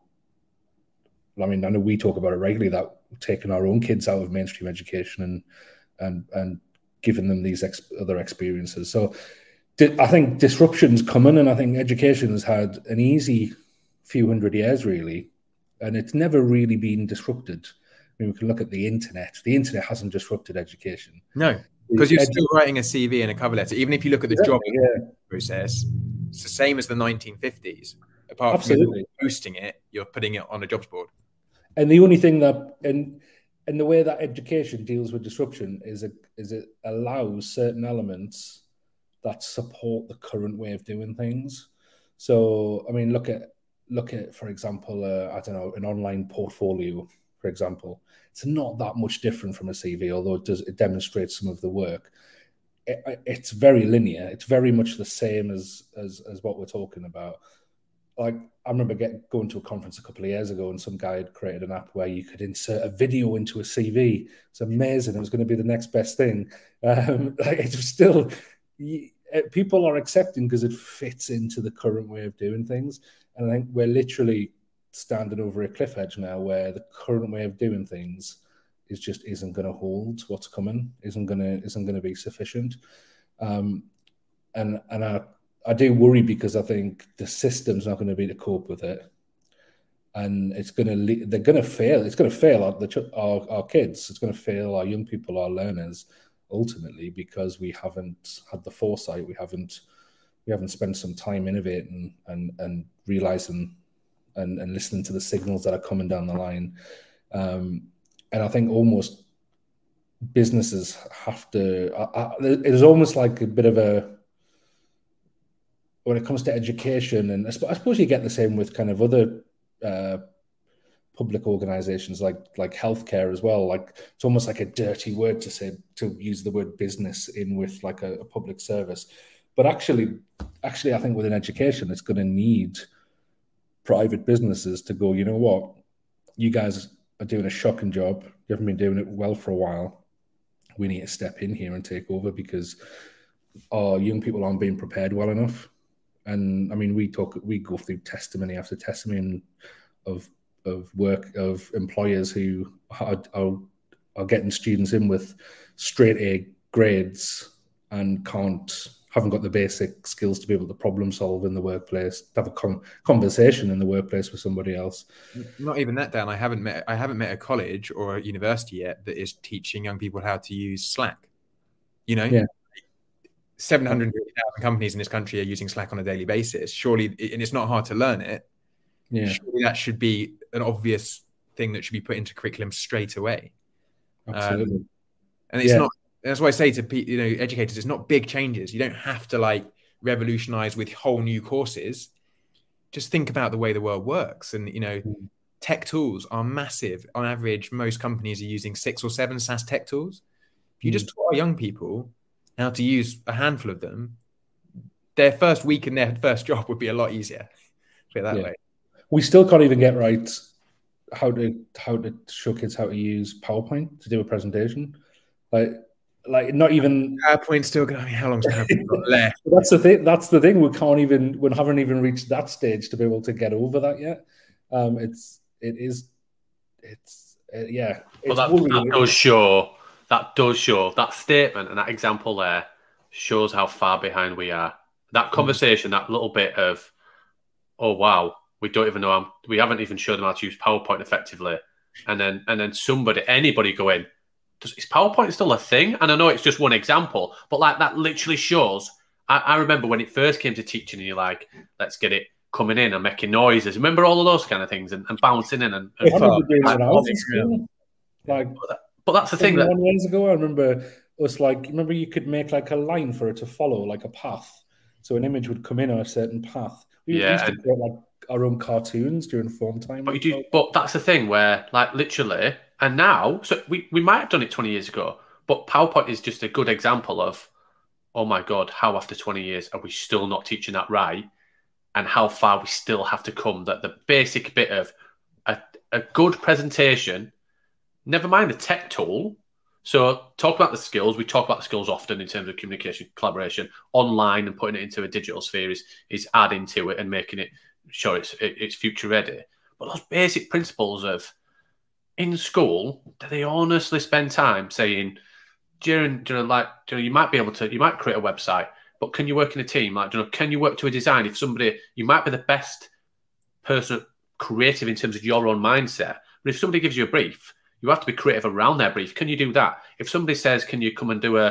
I know we talk about it regularly, that we're taking our own kids out of mainstream education and giving them these other experiences. So I think disruption's coming, and I think education has had an easy few hundred years, really, and it's never really been disrupted. We can look at the internet. The internet hasn't disrupted education. No, because you're still writing a CV and a cover letter. Even if you look at the job process, it's the same as the 1950s. Apart from posting it, you're putting it on a jobs board. And the only thing that, and the way that education deals with disruption is it allows certain elements that support the current way of doing things. So, look at, for example, an online portfolio, for example. It's not that much different from a CV, although it demonstrates some of the work. It's very linear. It's very much the same as what we're talking about. Like, I remember going to a conference a couple of years ago, and some guy had created an app where you could insert a video into a CV. It's amazing. It was going to be the next best thing. It's still, people are accepting because it fits into the current way of doing things. And I think we're literally standing over a cliff edge now, where the current way of doing things isn't going to hold. What's coming isn't going to be sufficient. And I do worry, because I think the system's not going to be to cope with it, and they're going to fail. It's going to fail our kids. It's going to fail our young people, our learners, ultimately, because we haven't had the foresight. We haven't spent some time innovating and realizing and listening to the signals that are coming down the line. And I think almost businesses have to. It's almost like a bit of a. When it comes to education, and I suppose you get the same with kind of other public organizations like healthcare as well. Like, it's almost like a dirty word to use the word business in with like a public service. But actually, I think within education, it's going to need private businesses to go, you know what, you guys are doing a shocking job. You haven't been doing it well for a while. We need to step in here and take over because our young people aren't being prepared well enough. And I mean, we go through testimony after testimony of employers who are getting students in with straight A grades and haven't got the basic skills to be able to problem solve in the workplace, to have a conversation in the workplace with somebody else. Not even that, Dan. I haven't met a college or a university yet that is teaching young people how to use Slack. You know, yeah. 750,000 companies in this country are using Slack on a daily basis. Surely, and it's not hard to learn it. Yeah. Surely that should be an obvious thing that should be put into curriculum straight away. Absolutely. And it's not. That's why I say to educators, it's not big changes. You don't have to like revolutionize with whole new courses. Just think about the way the world works. And, tech tools are massive. On average, most companies are using 6 or 7 SaaS tech tools. If you just taught our young people how to use a handful of them, their first week in their first job would be a lot easier. Put it that way. We still can't even get right how to show kids how to use PowerPoint to do a presentation. Like not even PowerPoint's still going. I mean, how long's PowerPoint got left? That's the thing. That's the thing. We haven't even reached that stage to be able to get over that yet. Well, that does show that statement and that example there shows how far behind we are. That conversation, that little bit of, oh wow, we don't even know. We haven't even shown them how to use PowerPoint effectively, and then anybody go in. Is PowerPoint still a thing? And I know it's just one example, but like that literally shows. I remember when it first came to teaching, and you're like, let's get it coming in and making noises. Remember all of those kind of things and bouncing in and but that's the thing. 1 years ago, I remember it was like, you could make like a line for it to follow, like a path. So an image would come in on a certain path. We used to create like our own cartoons during form time. But that's the thing where like literally. And now, so we might have done it 20 years ago, but PowerPoint is just a good example of, oh my God, how after 20 years are we still not teaching that right? And how far we still have to come, that the basic bit of a good presentation, never mind the tech tool. So talk about the skills. We talk about the skills often in terms of communication, collaboration, online and putting it into a digital sphere is adding to it and making it sure it's future ready. But those basic principles of, in school, do they honestly spend time saying during you might create a website, but can you work in a team? Like, can you work to a design? If you might be the best person, creative in terms of your own mindset, but if somebody gives you a brief, you have to be creative around their brief. Can you do that? If somebody says, can you come and do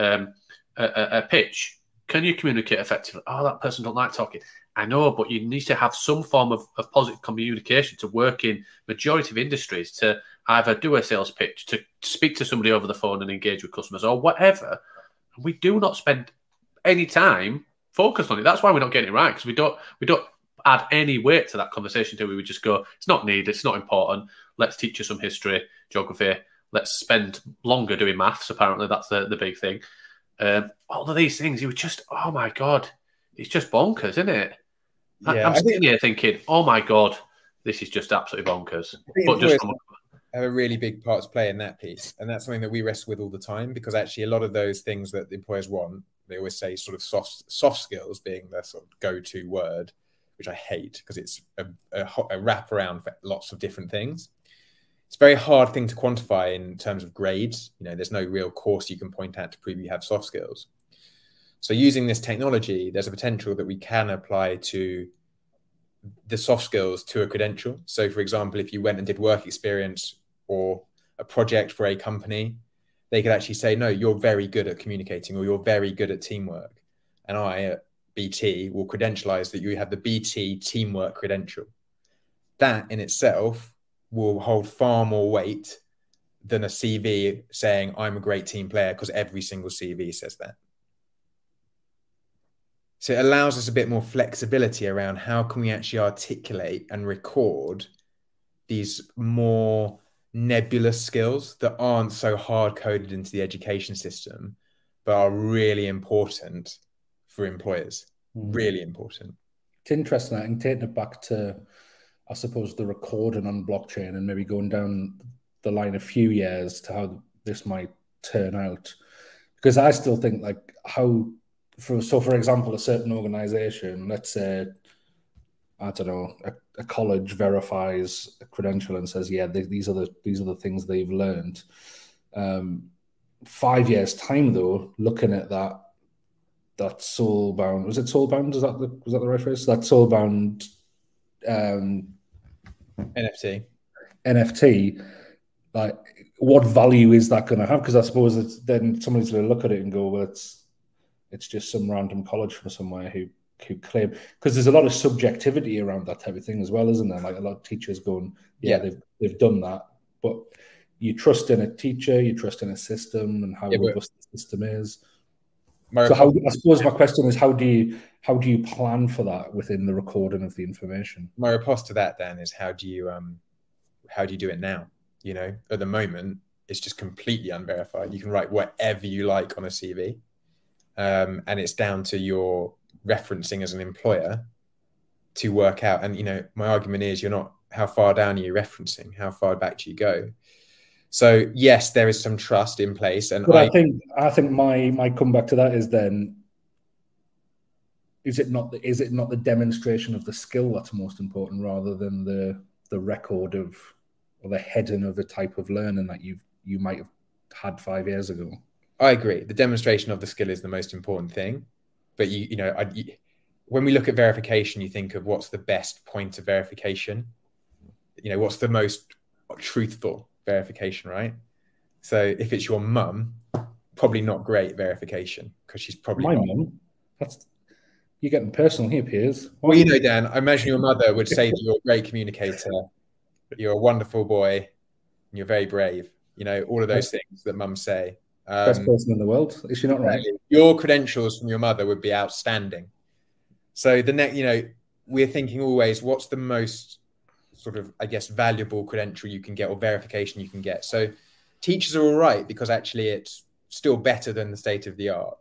a pitch? Can you communicate effectively? Oh, that person don't like talking. I know, but you need to have some form of positive communication to work in majority of industries, to either do a sales pitch, to speak to somebody over the phone and engage with customers or whatever. We do not spend any time focused on it. That's why we're not getting it right, because we don't add any weight to that conversation, do we? We just go, it's not needed, it's not important. Let's teach you some history, geography. Let's spend longer doing maths. Apparently, that's the big thing. All of these things, you would just, oh my God, it's just bonkers, isn't it? Yeah, I'm sitting here thinking, oh my God, this is just absolutely bonkers. But just have a really big part to play in that piece. And that's something that we wrestle with all the time, because actually a lot of those things that the employers want, they always say sort of soft skills being the sort of go-to word, which I hate because it's a wrap around for lots of different things. It's a very hard thing to quantify in terms of grades. There's no real course you can point at to prove you have soft skills. So using this technology, there's a potential that we can apply to the soft skills to a credential. So for example, if you went and did work experience or a project for a company, they could actually say, no, you're very good at communicating, or you're very good at teamwork. And I at BT will credentialize that you have the BT teamwork credential. That in itself will hold far more weight than a CV saying I'm a great team player, because every single CV says that. So it allows us a bit more flexibility around how can we actually articulate and record these more nebulous skills that aren't so hard-coded into the education system, but are really important for employers. Really important. It's interesting, and taking it back to I suppose, the recording on blockchain and maybe going down the line a few years to how this might turn out. Because I still think, like, for example, a certain organization, let's say, I don't know, a college verifies a credential and says, yeah, these are the things they've learned. 5 years time, though, looking at that soulbound, was it soulbound? Was that the right phrase? That soulbound NFT, like, what value is that going to have? Because I suppose then somebody's going to look at it and go, well, it's just some random college from somewhere who claim, because there's a lot of subjectivity around that type of thing as well, isn't there? Like, a lot of teachers going, they've done that, but you trust in a teacher, you trust in a system and how robust the system is. So I suppose my question is, how do you plan for that within the recording of the information? My response to that, Dan, is how do you do it now? You know, at the moment, it's just completely unverified. You can write whatever you like on a CV, and it's down to your referencing as an employer to work out. And, you know, my argument is, how far down are you referencing? How far back do you go? So yes, there is some trust in place, and I think my comeback to that is then, is it not the demonstration of the skill that's most important, rather than the record of, or the heading of the type of learning that you might have had 5 years ago? I agree. The demonstration of the skill is the most important thing, but when we look at verification, you think of what's the best point of verification. You know, what's the most truthful verification, right? So if it's your mum, probably not great verification, because she's probably my mum. You're getting personal here, Piers. Well, you know, Dan, I imagine your mother would say that you're a great communicator, you're a wonderful boy, and you're very brave. You know, all of those things that mums say. Best person in the world. Is she not right? Your credentials from your mother would be outstanding. So we're thinking always, what's the most sort of, I guess, valuable credential you can get, or verification you can get. So teachers are all right, because actually it's still better than the state of the art.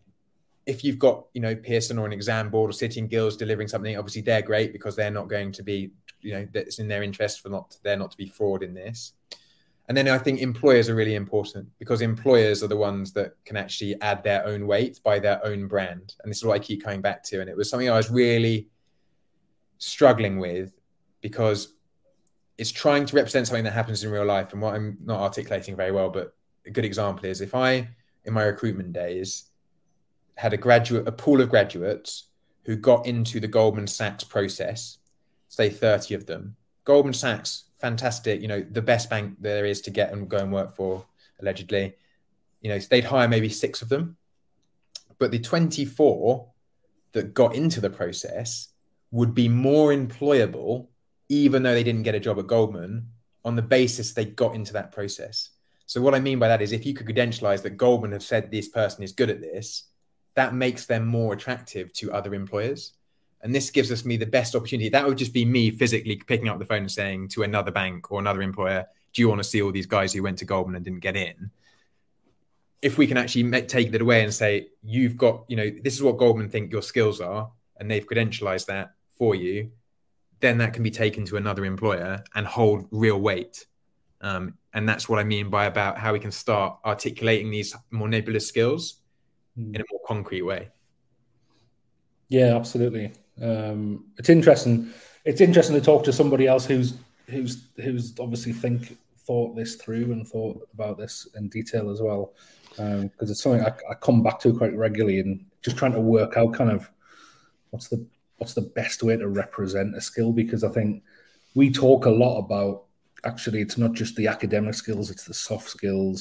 If you've got, Pearson or an exam board or City and Guilds delivering something, obviously they're great, because they're not going to be, that's in their interest there not to be fraud in this. And then I think employers are really important, because employers are the ones that can actually add their own weight by their own brand. And this is what I keep coming back to. And it was something I was really struggling with, because it's trying to represent something that happens in real life. And what I'm not articulating very well, but a good example is, if I, in my recruitment days, had a pool of graduates who got into the Goldman Sachs process, say 30 of them. Goldman Sachs, fantastic, the best bank there is to get and go and work for, allegedly. They'd hire maybe 6 of them. But the 24 that got into the process would be more employable, even though they didn't get a job at Goldman, on the basis they got into that process. So what I mean by that is, if you could credentialize that Goldman have said this person is good at this, that makes them more attractive to other employers. And this gives us the best opportunity. That would just be me physically picking up the phone and saying to another bank or another employer, do you want to see all these guys who went to Goldman and didn't get in? If we can actually take that away and say, you've got, this is what Goldman think your skills are, and they've credentialized that for you, then that can be taken to another employer and hold real weight. And that's what I mean by about how we can start articulating these more nebulous skills in a more concrete way. Yeah, absolutely. It's interesting. It's interesting to talk to somebody else who's obviously thought this through and thought about this in detail as well, because it's something I come back to quite regularly, and just trying to work out kind of what's the best way to represent a skill. Because I think we talk a lot about, actually, it's not just the academic skills, it's the soft skills,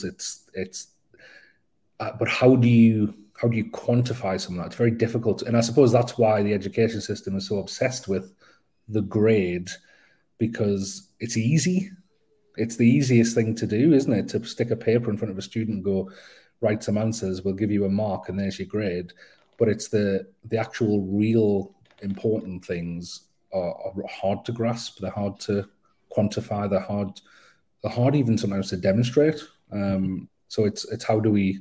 but how do you quantify some of that? It's very difficult. And I suppose that's why the education system is so obsessed with the grade, because it's easy. It's the easiest thing to do, isn't it? To stick a paper in front of a student and go, write some answers, we'll give you a mark, and there's your grade. But it's the actual real important things are hard to grasp. They're hard to quantify. They're hard even sometimes to demonstrate. So it's how do we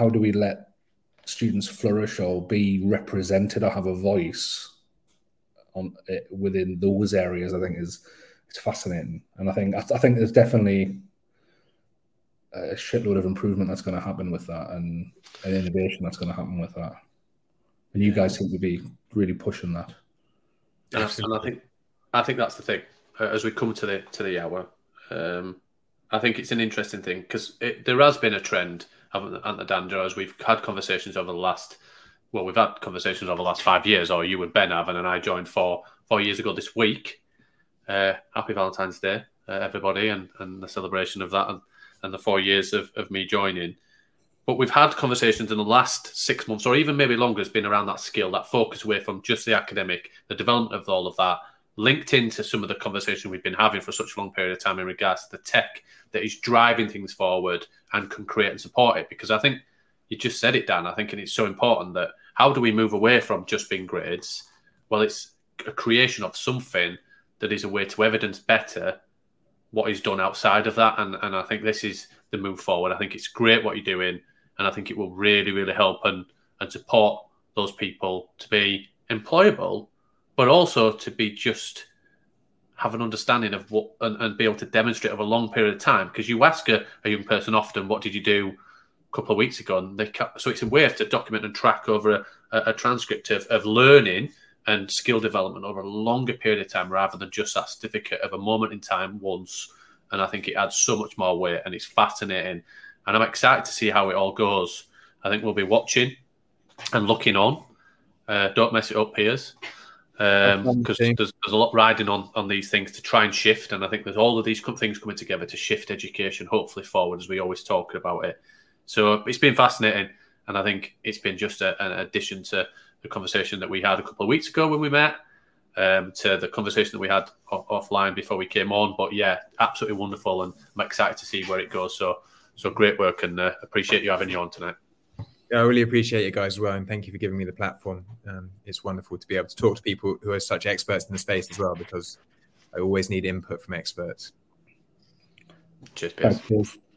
let students flourish or be represented or have a voice on it within those areas, I think it's fascinating. And I think there's definitely a shitload of improvement that's going to happen with that, and an innovation that's going to happen with that. And you guys seem to be really pushing that. And I think that's the thing. As we come to the hour, I think it's an interesting thing because there has been a trend, haven't there, Dander, as we've had conversations over the last. Well, we've had conversations over the last 5 years, or you and Ben have, and I joined 4 years ago this week. Happy Valentine's Day, everybody, and the celebration of that, and the 4 years of me joining. But we've had conversations in the last 6 months, or even maybe longer, has been around that skill, that focus away from just the academic, the development of all of that, linked into some of the conversation we've been having for such a long period of time in regards to the tech that is driving things forward and can create and support it. Because I think you just said it, Dan. I think it's so important that how do we move away from just being grades? Well, it's a creation of something that is a way to evidence better what is done outside of that. And I think this is the move forward. I think it's great what you're doing. And I think it will really, really help and support those people to be employable, but also to be just have an understanding of what and be able to demonstrate over a long period of time. Because you ask a young person often, what did you do a couple of weeks ago? And so it's a way to document and track over a transcript of learning and skill development over a longer period of time rather than just that certificate of a moment in time once. And I think it adds so much more weight and it's fascinating. And I'm excited to see how it all goes. I think we'll be watching and looking on. Don't mess it up, Piers. Because there's a lot riding on these things to try and shift. And I think there's all of these things coming together to shift education, hopefully forward, as we always talk about it. So it's been fascinating. And I think it's been just an addition to the conversation that we had a couple of weeks ago when we met, to the conversation that we had offline before we came on. But yeah, absolutely wonderful. And I'm excited to see where it goes. So great work, and appreciate you having you on tonight. Yeah, I really appreciate you guys as well, and thank you for giving me the platform. It's wonderful to be able to talk to people who are such experts in the space as well, because I always need input from experts. Cheers, Piers.